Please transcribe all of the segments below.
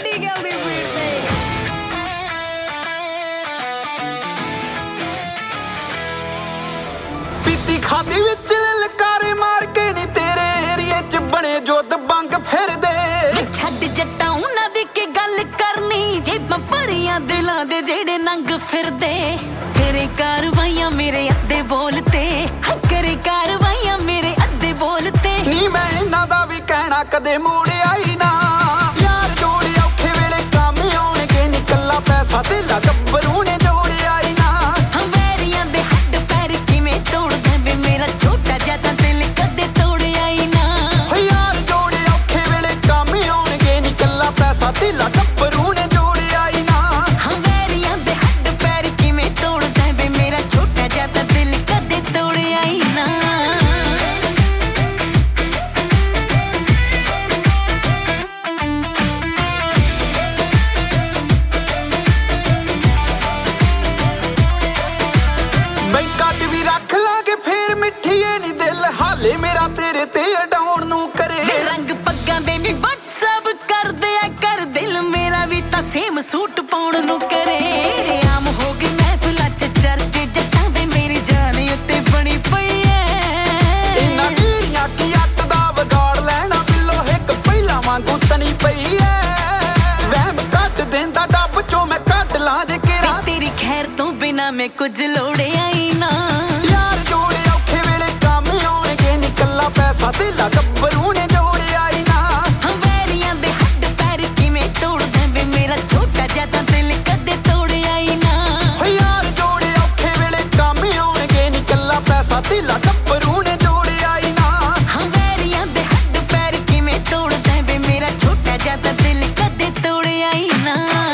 ਵੱਡੀ ਗੱਲ ਦੀ ਪੀੜ ਤੇ ਪੀਤੀ ਖਾਦੀ ਵਿੱਚ ਲਲਕਾਰੇ ਮਾਰ ਕੇ ਨੀ ਤੇਰੇ ਏਰੀਏ 'ਚ ਬਣੇ ਜੁੱਧ ਬੰਗ ਫਿਰਦੇ ਛੱਡ ਜੱਟਾਂ ਉਹਨਾਂ ਦੀ ਕੀ ਗੱਲ ਕਰਨੀ ਜੇਬਾਂ ਭਰੀਆਂ ਦਿਲਾਂ ਦੇ ਜਿਹੜੇ ਨੰਗ ਫਿਰਦੇ ਤੇਰੇ ਕਾਰਵਾਈਆਂ ਮੇਰੇ ਅੱਧੇ ਬੋਲਤੇ ਕਰੇ ਕਾਰਵਾਈਆਂ ਮੇਰੇ ਅੱਧੇ ਬੋਲਤੇ ਨੀ ਮੈਂ ਇਹਨਾਂ ਦਾ ਵੀ ਕਹਿਣਾ ਕਦੇ ਮੋੜ ਆਈ ਨਾ ਯਾਰ ਜੋੜੇ ਔਖੇ ਵੇਲੇ ਕੰਮ ਆਉਣਗੇ ਨੀ ਕੱਲਾ ਪੈਸਾ ਤੇ ਗੱਭਰੂ ਨੇ ਜੋੜਿਆ ਹੀ ਨਾ ਵੈਰੀਆਂ ਦੇ ਹੱਡ ਪੈਰ ਕਿਵੇਂ ਤੋੜਦੇ ਵੇ ਮੇਰਾ ਛੋਟਾ ਜਿਹਾ ਤਾਂ ਦਿਲ ਕਦੇ ਤੋੜਿਆ ਹੀ ਨਾ ਯਾਰ ਜੋੜੇ ਔਖੇ ਵੇਲੇ ਕੰਮ ਆਉਣਗੇ ਨੀ ਕੱਲਾ ਪੈਸਾ ਤੇ ਗੱਭਰੂ ਨੇ ਜੋੜਿਆ ਹੀ ਨਾ ਵੈਰੀਆਂ ਦੇ ਹੱਡ ਪੈਰ ਕਿਵੇਂ ਤੋੜਦੇ ਵੇ ਮੇਰਾ ਛੋਟਾ ਜਿਹਾ ਤਾਂ ਦਿਲ ਕਦੇ ਤੋੜਿਆ ਹੀ ਨਾ ਬੈਂਕਾਂ 'ਚ ਵੀ ਰੱਖ ਲਾਂਗੇ ਫੇਰ ਮਿੱਠੀਏ ਨੀ ਦਿਲ ਹਾਲੇ ਮੇਰਾ ਤੇਰੇ ਤੇ ਅਡਾਉਣ ਨੂੰ ਕਰੇ ਰੰਗ ਪੱਗਾਂ ਦੇ ਵੀ WhatsApp ਕਰਦੇ ਆ ਕਰ ਦਿਲ ਮੇਰਾ ਵੀ ਤਾਂ ਸੇਮ ਸੂਟ ਪਾਉਣ ਨੂੰ ਕਰੇ ਰਿਆਮ ਹੋ ਗਈ ਮਹਿਫਿਲਾਂ 'ਚ ਚਰਚੇ ਜੱਟਾਂ ਵੇ ਮੇਰੀ ਜਾਨ ਉੱਤੇ ਬਣੀ ਪਈ ਐ ਇਹਨਾਂ ਮੇਰੀਆਂ ਕੀ ਅੱਤ ਦਾ ਵਿਗਾੜ ਲੈਣਾ ਬਿੱਲੋ ਇੱਕ ਪਹਿਲਾਂ ਵਾਂਗੂ ਤਣੀ ਪਈ ਐ ਵਹਿਮ ਕੱਢ ਦਿੰਦਾ ਡੱਬ 'ਚੋਂ ਮੈਂ ਕੱਢ ਲਾਂ ਜੇ ਕਿਰਾ ਤੇਰੀ ਖੈਰ ਤੋਂ ਬਿਨਾ ਮੈਂ ਕੁਝ ਲੋੜਿਆ ਹੀ ਨਾ ਯਾਰ ਜੋੜੇ ਔਖੇ ਵੇਲੇ ਕੰਮ ਆਉਣਗੇ ਨੀ ਕੱਲਾ ਪੈਸਾ ਤੇ ਗੱਭਰੂ ਨੇ ਜੋੜਿਆ ਹੀ ਨਾ ਵੈਰੀਆਂ ਦੇ ਹੱਡ ਪੈਰ ਕਿਵੇਂ ਤੋੜਦੇ ਵੇ ਮੇਰਾ ਛੋਟਾ ਜਿਹਾ ਤਾਂ ਦਿਲ ਕਦੇ ਤੋੜਿਆ ਹੀ ਨਾ ਯਾਰ ਜੋੜੇ ਔਖੇ ਵੇਲੇ ਕੰਮ ਆਉਣਗੇ ਨੀ ਕੱਲਾ ਪੈਸਾ ਤੇ ਗੱਭਰੂ ਨੇ ਜੋੜਿਆ ਹੀ ਨਾ ਵੈਰੀਆਂ ਦੇ ਹੱਡ ਪੈਰ ਕਿਵੇਂ ਤੋੜਦੇ ਵੇ ਮੇਰਾ ਛੋਟਾ ਜਿਹਾ ਤਾਂ ਦਿਲ ਕਦੇ ਤੋੜਿਆ ਹੀ ਨਾ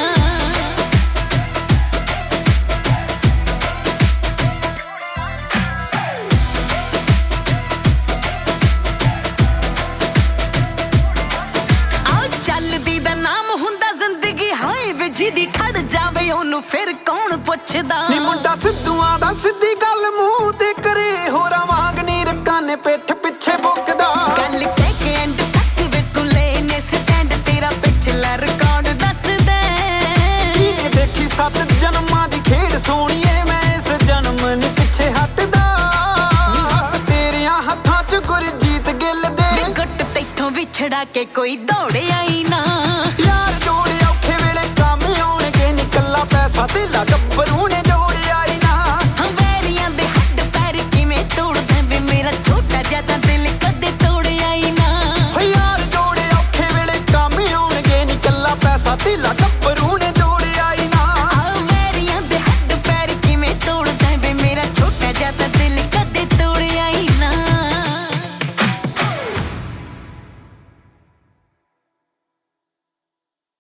ਚੱਲਦੀ ਦਾ ਨਾਮ ਹੁੰਦਾ ਜ਼ਿੰਦਗੀ ਹਾਏ ਵੇ ਜਿਹਦੀ ਖੜ ਜਾਵੇ ਉਹਨੂੰ ਫਿਰ ਕੌਣ ਪੁੱਛਦਾ ਨੀ ਮੁੰਡਾ ਸਿੱਧੂਆਂ ਦਾ ਸਿੱਧੀ ਗੱਲ ਮੂੰਹ ਤੇ ਕਰੇ ਹੋਰਾਂ ਵਾਂਗ ਨੀ ਰੱਕਾਂ ਨੇ ਪਿੱਠ ਪਿੱਛੇ ਬੁੱਕਦਾ ਗੱਲ ਕਹਿ ਕੇ ਐਂਡ ਤੱਕ ਵੇ ਤੂੰ ਲੈ ਨੇ ਸਟੈਂਡ ਤੇਰਾ ਪਿਛਲਾ ਰਿਕਾਰਡ ਦੱਸਦਾ ਇਹ ਦੇਖੀ 7 ਜਨਮਾਂ ਦੀ ਖੇਡ ਸੋਹਣੀਏ ਮੈਂ ਇਸ ਜਨਮ ਨੀ ਪਿੱਛੇ ਹਟਦਾ ਨੀ ਹੱਥ ਤੇਰਿਆਂ ਹੱਥਾਂ 'ਚ ਗੁਰਜੀਤ ਗਿੱਲ ਦੇ ਗੁੱਟ ਤੈਥੋਂ ਵਿਛੜਾ ਕੇ ਕੋਈ ਦੌੜਿਆ ਹੀ ਨਾ ਯਾਰ ਜੋੜੇ ਔਖੇ ਵੇਲੇ ਕੰਮ ਆਉਣਗੇ ਨੀ ਕੱਲਾ ਪੈਸਾ ਤੇ ਗੱਭਰੂ ਨੇ